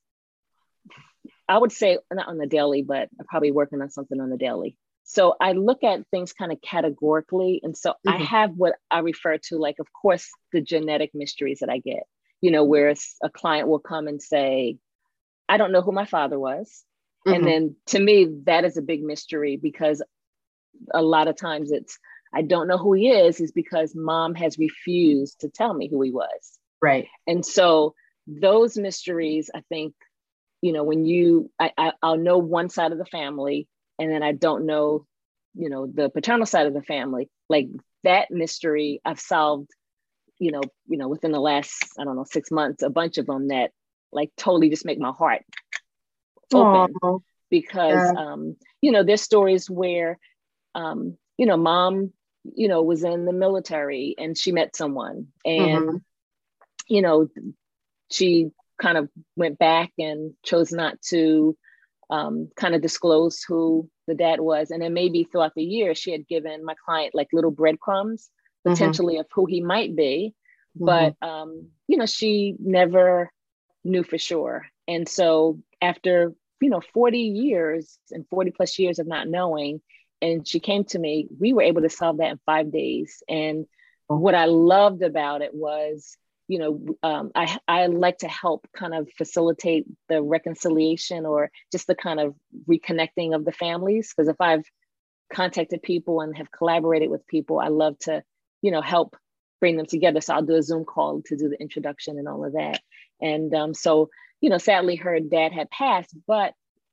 I would say not on the daily, but I'm probably working on something on the daily. So I look at things kind of categorically. And so mm-hmm. I have what I refer to, like, of course, the genetic mysteries that I get, you know, where a client will come and say, I don't know who my father was. Mm-hmm. And then to me, that is a big mystery, because a lot of times it's, I don't know who he is, is because mom has refused to tell me who he was. Right. And so those mysteries, I think, you know, when you, I, I, I'll know one side of the family, and then I don't know, you know, the paternal side of the family, like that mystery I've solved, you know, you know, within the last, I don't know, six months, a bunch of them that like totally just make my heart open. Aww. Because, yeah. um, you know, there's stories where, um, you know, mom, you know, was in the military and she met someone and, mm-hmm. you know, she kind of went back and chose not to um, kind of disclose who the dad was. And then maybe throughout the year, she had given my client like little breadcrumbs, potentially mm-hmm. of who he might be. Mm-hmm. But, um, you know, she never knew for sure. And so after, you know, forty years and forty plus years of not knowing, and she came to me, we were able to solve that in five days. And what I loved about it was, you know, um, I, I like to help kind of facilitate the reconciliation or just the kind of reconnecting of the families. Because if I've contacted people and have collaborated with people, I love to, you know, help bring them together. So I'll do a Zoom call to do the introduction and all of that. And um, so, you know, sadly her dad had passed, but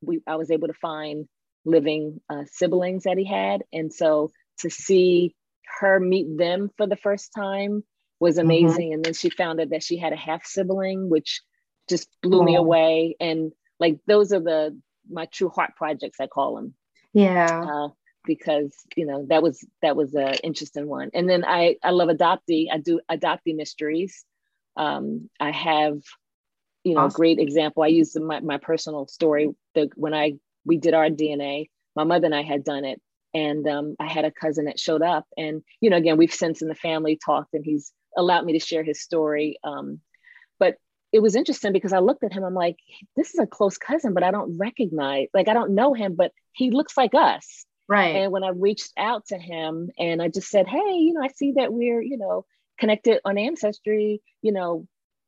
we I was able to find living uh, siblings that he had. And so to see her meet them for the first time was amazing. Mm-hmm. And then she found out that she had a half sibling, which just blew oh. me away. And like, those are the, my true heart projects, I call them. Yeah. Uh, because, you know, that was, that was an interesting one. And then I, I love adoptee. I do adoptee mysteries. Um, I have, you know, awesome. Great example. I used my, my personal story the, when I, we did our D N A, my mother and I had done it. And um, I had a cousin that showed up, and, you know, again, we've since in the family talked, and he's allowed me to share his story. Um, but it was interesting because I looked at him, I'm like, this is a close cousin, but I don't recognize, like, I don't know him, but he looks like us. Right. And when I reached out to him and I just said, hey, you know, I see that we're, you know, connected on Ancestry, you know,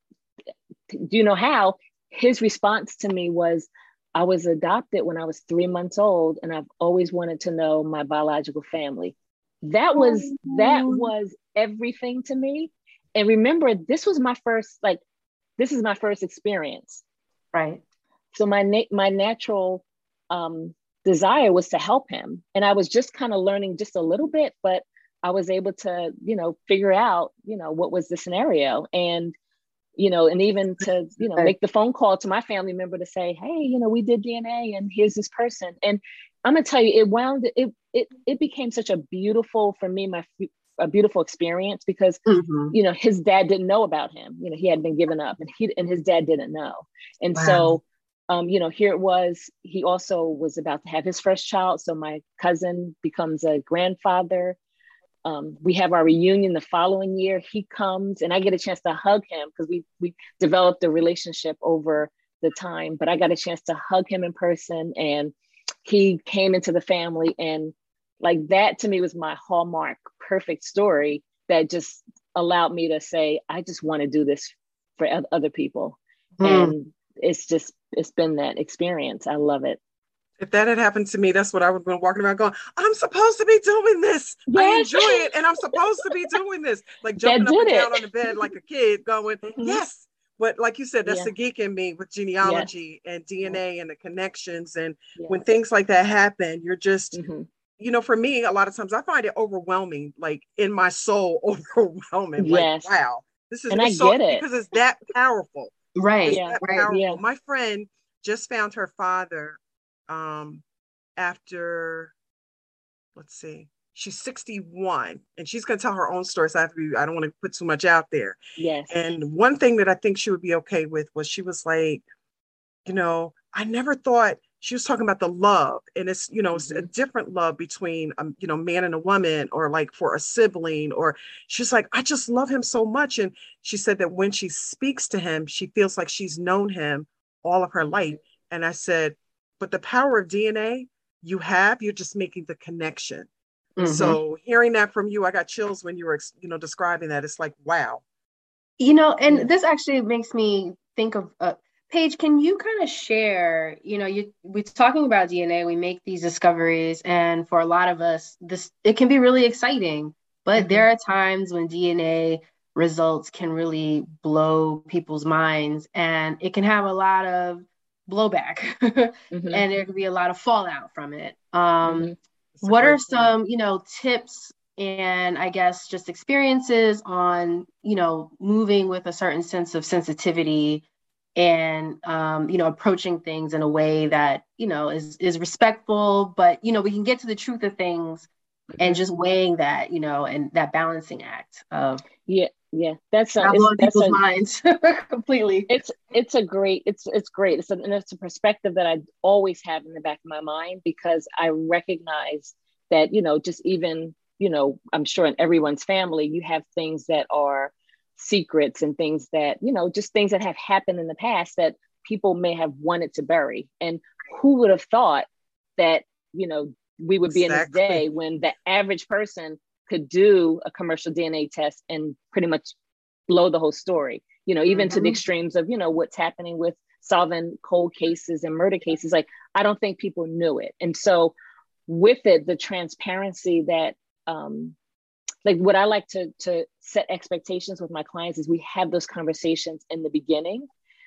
do you know how? His response to me was, I was adopted when I was three months old, and I've always wanted to know my biological family. That was, oh. that was everything to me. And remember, this was my first, like, this is my first experience. Right. So my, na- my natural um, desire was to help him. And I was just kind of learning just a little bit, but I was able to, you know, figure out, you know, what was the scenario. And you know, and even to, you know, make the phone call to my family member to say, hey, you know, we did D N A and here's this person. And I'm gonna tell you, it wound, it, it, it became such a beautiful, for me, my, a beautiful experience because, mm-hmm. you know, his dad didn't know about him. You know, he had been given up, and he, and his dad didn't know. And wow. so, um, you know, here it was, he also was about to have his first child. So my cousin becomes a grandfather. Um, we have our reunion the following year. He comes and I get a chance to hug him because we we developed a relationship over the time, but I got a chance to hug him in person, and he came into the family, and like that to me was my hallmark perfect story that just allowed me to say, I just want to do this for other people. Mm. And it's just, it's been that experience. I love it. If that had happened to me, that's what I would have been walking around going, I'm supposed to be doing this. Yes. I enjoy it. And I'm supposed to be doing this. Like jumping up and down it. on the bed like a kid going, mm-hmm. yes. But like you said, that's yeah. the geek in me with genealogy yeah. and D N A yeah. and the connections. And yeah. when things like that happen, you're just, mm-hmm. you know, for me, a lot of times I find it overwhelming, like in my soul, overwhelming. Yes. Like, wow, this is and I so, get it. because it's that powerful. Right. It's yeah. that right. powerful. Yeah. My friend just found her father um after, let's see, she's sixty-one, and she's going to tell her own story, so I have to be, I don't want to put too much out there. Yes. And one thing that I think she would be okay with was, she was like, you know, I never thought, she was talking about the love, and it's, you know, mm-hmm. it's a different love between um, you know, man and a woman, or like for a sibling, or she's like, I just love him so much. And she said that when she speaks to him, she feels like she's known him all of her life. And I said, but the power of D N A, you have, you're just making the connection. Mm-hmm. So hearing that from you, I got chills when you were, you know, describing that. It's like, wow. You know, and yeah. this actually makes me think of, uh, Paige, can you kind of share, you know, you, we're talking about D N A, we make these discoveries, and for a lot of us, this, it can be really exciting, but mm-hmm. there are times when D N A results can really blow people's minds, and it can have a lot of blowback mm-hmm. and there could be a lot of fallout from it. Um, mm-hmm. What are some, point. you know, tips and I guess just experiences on, you know, moving with a certain sense of sensitivity and, um, you know, approaching things in a way that, you know, is, is respectful, but, you know, we can get to the truth of things mm-hmm. and just weighing that, you know, and that balancing act of, yeah. Yeah, that's a, it's, blowing that's people's a, minds completely. It's it's a great it's it's great. It's a, and it's a perspective that I always have in the back of my mind, because I recognize that, you know, just even, you know, I'm sure in everyone's family you have things that are secrets and things that, you know, just things that have happened in the past that people may have wanted to bury. And who would have thought that, you know, we would be exactly. in this day when the average person could do a commercial D N A test and pretty much blow the whole story, you know, even mm-hmm. to the extremes of, you know, what's happening with solving cold cases and murder cases. Like, I don't think people knew it. And so with it, the transparency that, um, like what I like to, to set expectations with my clients is we have those conversations in the beginning,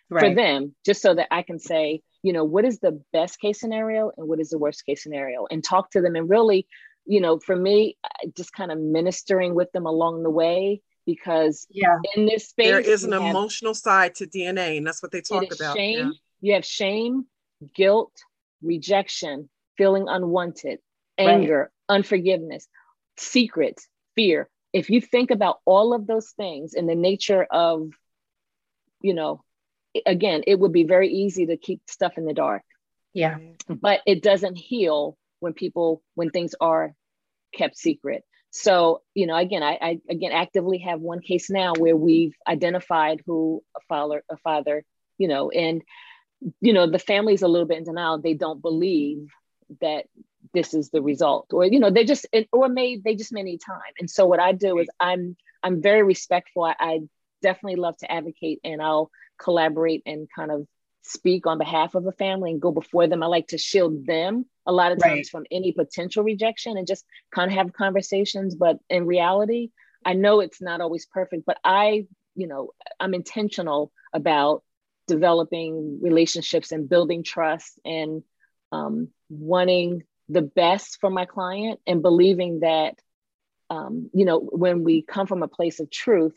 right. for them, just so that I can say, you know, what is the best case scenario and what is the worst case scenario, and talk to them. And really, you know, for me, just kind of ministering with them along the way, because yeah. in this space, there is an have, emotional side to D N A, and that's what they talk about. Shame. Yeah. You have shame, guilt, rejection, feeling unwanted, anger, right. unforgiveness, secrets, fear. If you think about all of those things and the nature of, you know, again, it would be very easy to keep stuff in the dark. Yeah. But it doesn't heal when people, when things are kept secret. So, you know, again, I, I again actively have one case now where we've identified who a father, a father, you know, and, you know, the family's a little bit in denial. They don't believe that this is the result, or, you know, they just, or may, they just may need time. And so what I do is I'm, I'm very respectful. I, I definitely love to advocate, and I'll collaborate and kind of speak on behalf of a family and go before them. I like to shield them a lot of times right. from any potential rejection, and just kind of have conversations. But in reality, I know it's not always perfect, but I, you know, I'm intentional about developing relationships and building trust, and um, wanting the best for my client, and believing that, um, you know, when we come from a place of truth,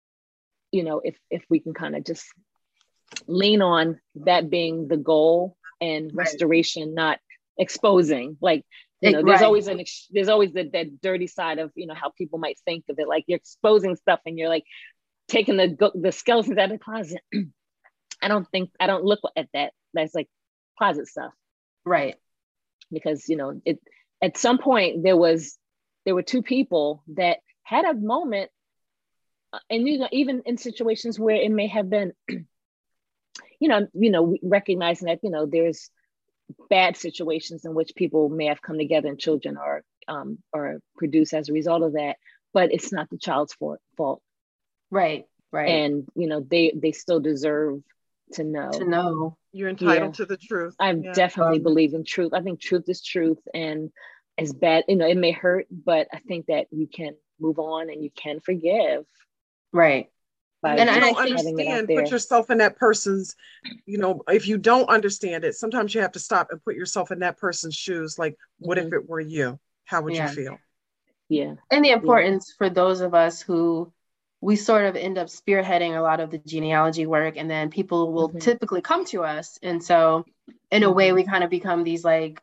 you know, if if we can kind of just lean on that being the goal, and right. restoration, not exposing. Like, you know, there's right. always an there's always the, that dirty side of, you know, how people might think of it. Like, you're exposing stuff and you're like taking the the skeletons out of the closet. I don't think I don't look at that. That's like closet stuff, right? Because, you know, it at some point there was there were two people that had a moment, and, you know, even in situations where it may have been, you know, you know, recognizing that, you know, there's bad situations in which people may have come together and children are um, are produced as a result of that, but it's not the child's fault. Right, right. And, you know, they they still deserve to know. To know. You're entitled yeah. to the truth. I yeah. definitely um, believe in truth. I think truth is truth, and as bad, you know, it may hurt, but I think that you can move on and you can forgive. Right. And if you don't understand, put yourself in that person's, you know, if you don't understand it, sometimes you have to stop and put yourself in that person's shoes. Like, what mm-hmm. if it were you? How would yeah. you feel? Yeah. And the importance yeah. for those of us who we sort of end up spearheading a lot of the genealogy work, and then people will mm-hmm. typically come to us. And so in a mm-hmm. way, we kind of become these, like,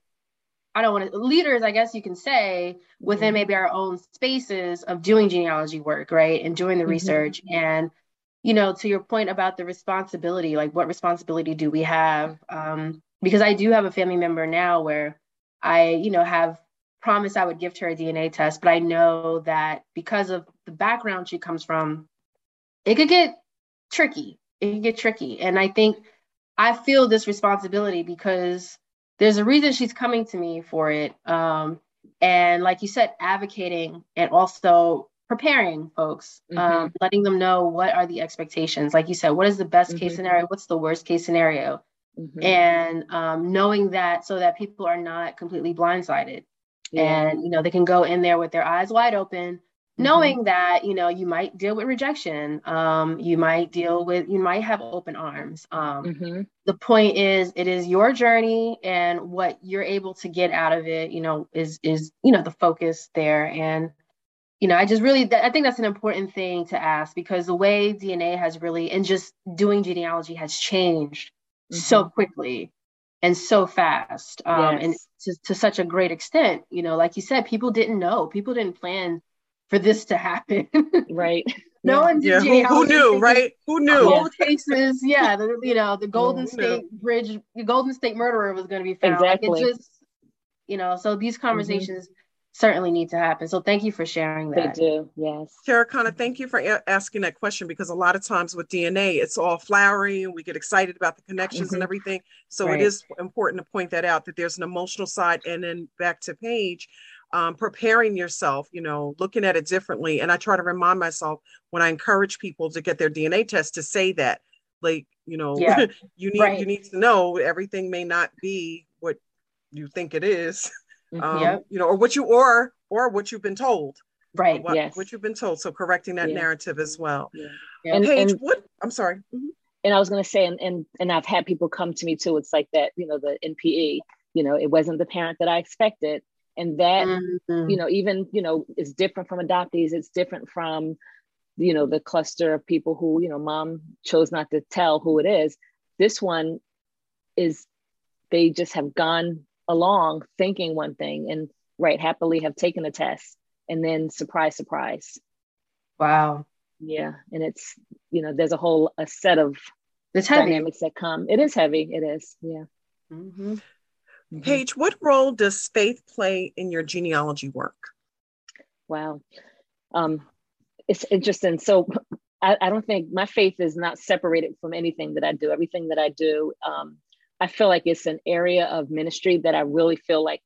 I don't want to, leaders, I guess you can say, within mm-hmm. maybe our own spaces of doing genealogy work, right? And doing the mm-hmm. research. And, you know, to your point about the responsibility, like, what responsibility do we have? Um, because I do have a family member now where I, you know, have promised I would give her a D N A test, but I know that because of the background she comes from, it could get tricky. It could get tricky. And I think I feel this responsibility because there's a reason she's coming to me for it. Um, and like you said, advocating and also preparing folks, mm-hmm. um, letting them know what are the expectations. Like you said, what is the best mm-hmm. case scenario? What's the worst case scenario? Mm-hmm. And um, knowing that so that people are not completely blindsided. Yeah. And, you know, they can go in there with their eyes wide open, mm-hmm. knowing that, you know, you might deal with rejection. Um, you might deal with, you might have open arms. Um, mm-hmm. The point is, it is your journey, and what you're able to get out of it, you know, is, is, you know, the focus there. And, you know, I just really, I think that's an important thing to ask, because the way D N A has really, and just doing genealogy has changed mm-hmm. so quickly and so fast, um, yes. and to, to such a great extent. You know, like you said, people didn't know, people didn't plan for this to happen. Right. No one did. Yeah. Who, who knew, right? Who knew? Cold cases, yeah. The, you know, the Golden who State knew? Bridge, the Golden State murderer was going to be found. Exactly. Like, it just, you know, so these conversations mm-hmm. certainly need to happen. So thank you for sharing that. They do, yes. Charakana, thank you for a- asking that question, because a lot of times with D N A, it's all flowery and we get excited about the connections mm-hmm. and everything. So right. it is important to point that out, that there's an emotional side. And then back to Paige, um, preparing yourself, you know, looking at it differently. And I try to remind myself when I encourage people to get their D N A test to say that, like, you know, yeah. you need right. you need to know everything may not be what you think it is. Um, yep. you know, or what you or or what you've been told, right? What, yes, what you've been told. So correcting that yeah. narrative as well. Yeah. And Paige, and, what? I'm sorry. Mm-hmm. and I was going to say, and, and, and I've had people come to me too. It's like that, you know, the N P E, you know, it wasn't the parent that I expected. And that, mm-hmm. you know, even, you know, is different from adoptees. It's different from, you know, the cluster of people who, you know, mom chose not to tell who it is. This one is, they just have gone along thinking one thing and right, happily have taken a test, and then surprise, surprise. Wow. Yeah. And it's, you know, there's a whole, a set of it's dynamics heavy. that come. It is heavy. It is. Yeah. Mm-hmm. Paige, what role does faith play in your genealogy work? Wow. Um, it's interesting. So I, I don't think my faith is not separated from anything that I do. Everything that I do, um, I feel like it's an area of ministry that I really feel like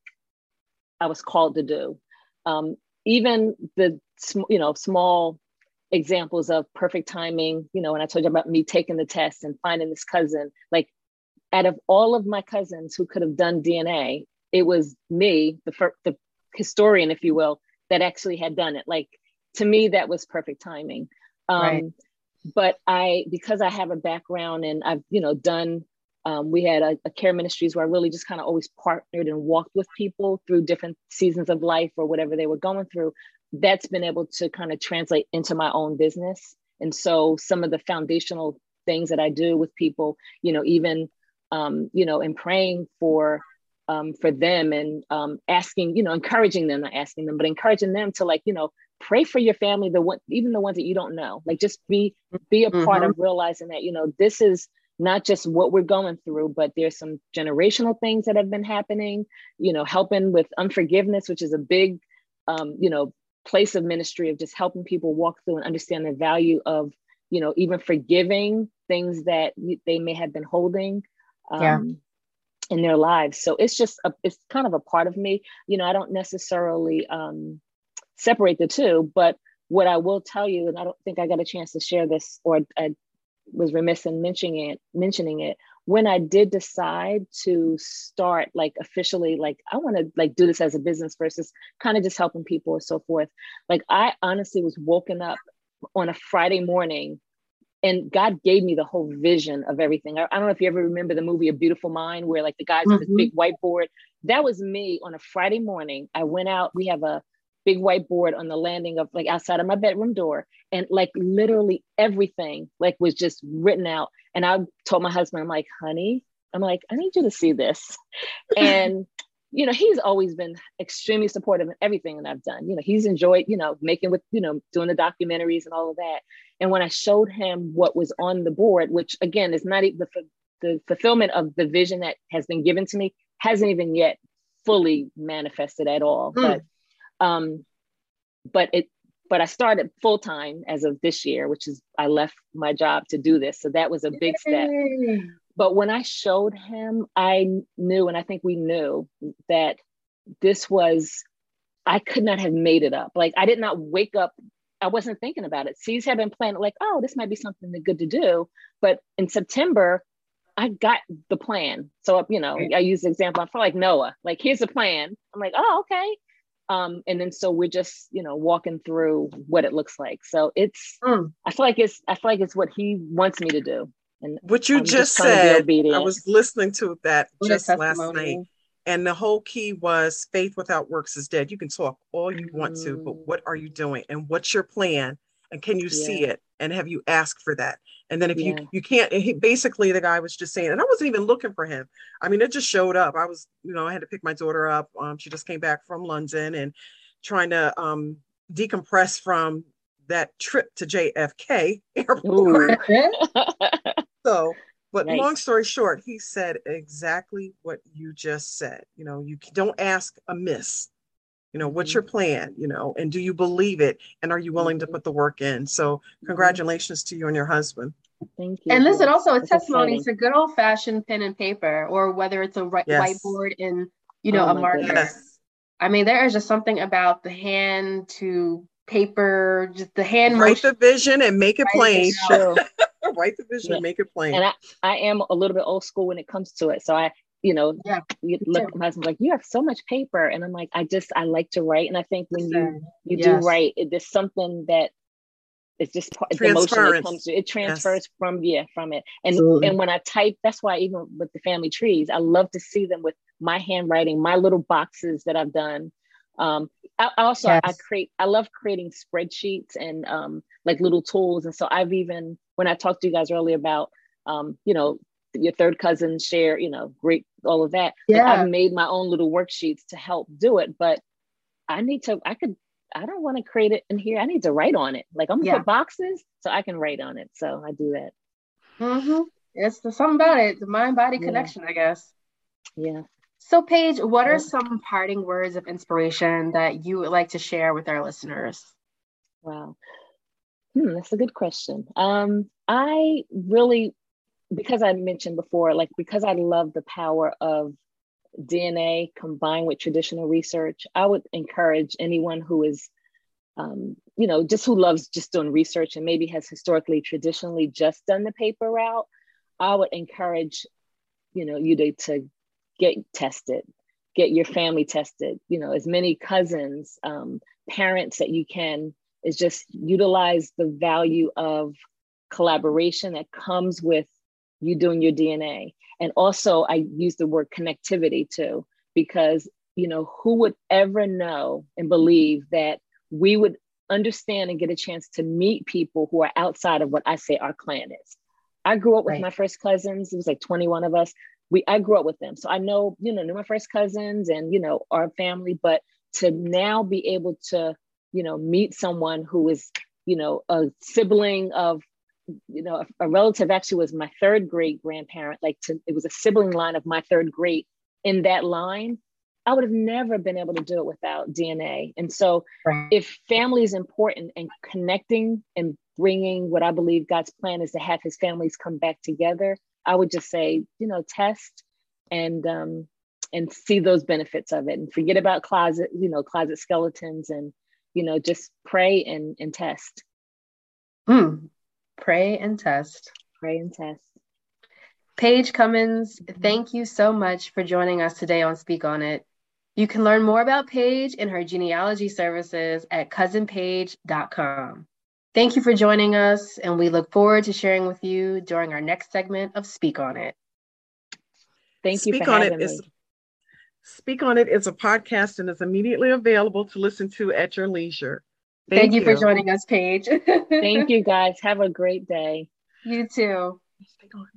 I was called to do. Um, even the, you know, small examples of perfect timing, you know, when I told you about me taking the test and finding this cousin, like out of all of my cousins who could have done D N A, it was me, the, the historian, if you will, that actually had done it. Like, to me, that was perfect timing. Um, right. But I, because I have a background and I've, you know, done, um, we had a, a care ministries where I really just kind of always partnered and walked with people through different seasons of life or whatever they were going through. That's been able to kind of translate into my own business. And so some of the foundational things that I do with people, you know, even, um, you know, and praying for, um, for them and um, asking, you know, encouraging them, not asking them, but encouraging them to, like, you know, pray for your family, the one, even the ones that you don't know, like just be, be a part mm-hmm. of realizing that, you know, this is not just what we're going through, but there's some generational things that have been happening, you know, helping with unforgiveness, which is a big, um, you know, place of ministry of just helping people walk through and understand the value of, you know, even forgiving things that they may have been holding um, yeah. in their lives. So it's just, a, it's kind of a part of me. You know, I don't necessarily um, separate the two, but what I will tell you, and I don't think I got a chance to share this, or I was remiss in mentioning it, mentioning it, when I did decide to start, like, officially, like, I want to, like, do this as a business versus kind of just helping people or so forth. Like, I honestly was woken up on a Friday morning and God gave me the whole vision of everything. I, I don't know if you ever remember the movie A Beautiful Mind, where, like, the guys mm-hmm. with this big whiteboard. That was me on a Friday morning. I went out, we have a big whiteboard on the landing of, like, outside of my bedroom door. And, like, literally everything, like, was just written out. And I told my husband, I'm like, honey, I'm like, I need you to see this. And, you know, he's always been extremely supportive of everything that I've done. You know, he's enjoyed, you know, making with, you know, doing the documentaries and all of that. And when I showed him what was on the board, which again, is not even the, the fulfillment of the vision that has been given to me, hasn't even yet fully manifested at all. Mm. But Um, but it, but I started full time as of this year, which is, I left my job to do this. So that was a big step. But when I showed him, I knew, and I think we knew, that this was, I could not have made it up. Like, I did not wake up, I wasn't thinking about it. Seeds had been planted, like, oh, this might be something good to do. But in September, I got the plan. So, you know, I use the example, I feel like Noah, like, here's a plan. I'm like, oh, okay. Um, and then so we're just, you know, walking through what it looks like. So it's, mm. I feel like it's, I feel like it's what he wants me to do. And what you I'm just, just said, I was listening to that what just last night. And the whole key was faith without works is dead. You can talk all you mm. want to, but what are you doing? And what's your plan? And can you yeah. see it? And have you asked for that? And then if yeah. you you can't, he, basically the guy was just saying, and I wasn't even looking for him. I mean, it just showed up. I was, you know, I had to pick my daughter up. Um, she just came back from London and trying to um, decompress from that trip to J F K airport. So, but nice. Long story short, he said exactly what you just said. You know, you don't ask amiss. You know, what's your plan, you know, and do you believe it? And are you willing to put the work in? So congratulations to you and your husband. Thank you. And listen, also a That's testimony exciting. To good old fashioned pen and paper, or whether it's a yes. whiteboard in, you know, oh, a marker. Yes. I mean, there is just something about the hand to paper, just the hand Write motion. the vision and make it plain. Sure. Write the vision yeah. and make it plain. And I, I am a little bit old school when it comes to it. So I, you know, yeah, you look at my husband's like, you have so much paper. And I'm like, I just, I like to write. And I think when you, you yes. do write, it, there's something that it's just part, the emotion that Transference. comes, it transfers Yes. from, yeah, from it. And, Absolutely. and when I type, that's why even with the family trees, I love to see them with my handwriting, my little boxes that I've done. Um, I, I also, Yes. I create, I love creating spreadsheets and um, like little tools. And so I've even, when I talked to you guys earlier about, um, you know, your third cousin share, you know, great, all of that. Like Yeah. I've made my own little worksheets to help do it, but I need to, I could, I don't want to create it in here. I need to write on it. Like I'm gonna Yeah. put boxes so I can write on it. So I do that. Mm-hmm. It's the, something about it, the mind-body Yeah. connection, I guess. Yeah. So Paige, what are Yeah. some parting words of inspiration that you would like to share with our listeners? Wow. Hmm, that's a good question. Um, I really, because I mentioned before, like, because I love the power of D N A combined with traditional research, I would encourage anyone who is, um, you know, just who loves just doing research and maybe has historically, traditionally just done the paper route. I would encourage, you know, you to, to get tested, get your family tested, you know, as many cousins, um, parents that you can, is just utilize the value of collaboration that comes with you doing your D N A. And also I use the word connectivity too, because, you know, who would ever know and believe that we would understand and get a chance to meet people who are outside of what I say our clan is. I grew up with Right. my first cousins. It was like twenty-one of us. We, I grew up with them. So I know, you know, knew my first cousins and, you know, our family, but to now be able to, you know, meet someone who is, you know, a sibling of, you know, a, a relative actually was my third great grandparent, like to, it was a sibling line of my third great in that line. I would have never been able to do it without D N A. And so Right. if family is important and connecting and bringing what I believe God's plan is to have his families come back together, I would just say, you know, test and, um, and see those benefits of it and forget about closet, you know, closet skeletons and, you know, just pray and, and test. Mm. Pray and test. Pray and test. Paige Cummins, thank you so much for joining us today on Speak On It. You can learn more about Paige and her genealogy services at cousin page dot com. Thank you for joining us, and we look forward to sharing with you during our next segment of Speak On It. Thank Speak you for on having it is, me. Speak On It is a podcast and is immediately available to listen to at your leisure. Thank, Thank you, you for joining us, Paige. Thank you guys. Have a great day. You too. Speak on.